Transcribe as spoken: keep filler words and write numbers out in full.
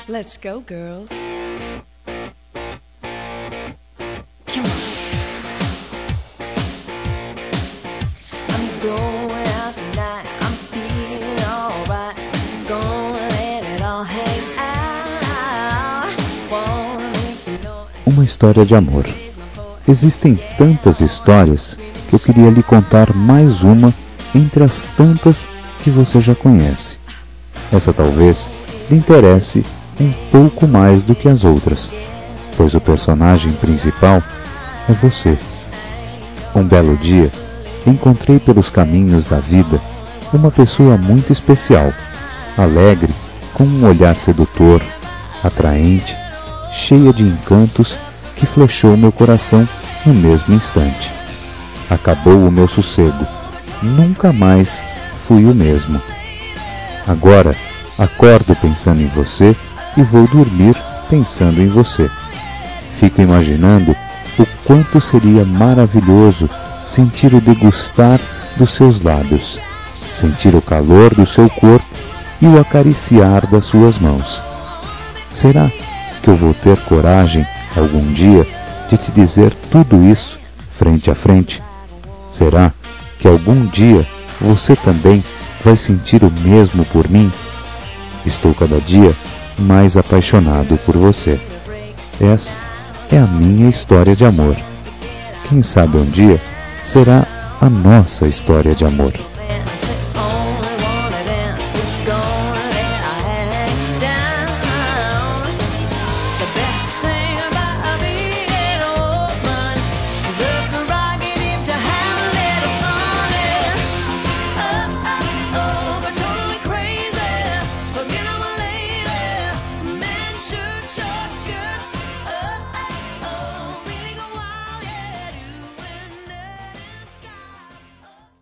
Let's go, girls. Come on. I'm going out tonight. I'm feeling alright. Gonna let it all hang out. Wanna make some noise. Uma história de amor. Existem tantas histórias que eu queria lhe contar mais uma entre as tantas que você já conhece. Essa talvez lhe interesse um pouco mais do que as outras, pois o personagem principal é você. Um belo dia, encontrei pelos caminhos da vida uma pessoa muito especial, alegre, com um olhar sedutor, atraente, cheia de encantos que flechou meu coração no mesmo instante. Acabou o meu sossego. Nunca mais fui o mesmo. Agora, acordo pensando em você e vou dormir pensando em você. Fico imaginando o quanto seria maravilhoso sentir o degustar dos seus lábios, sentir o calor do seu corpo e o acariciar das suas mãos. Será que eu vou ter coragem, algum dia, de te dizer tudo isso frente a frente? Será que algum dia você também vai sentir o mesmo por mim? Estou cada dia mais apaixonado por você. Essa é a minha história de amor. Quem sabe um dia será a nossa história de amor.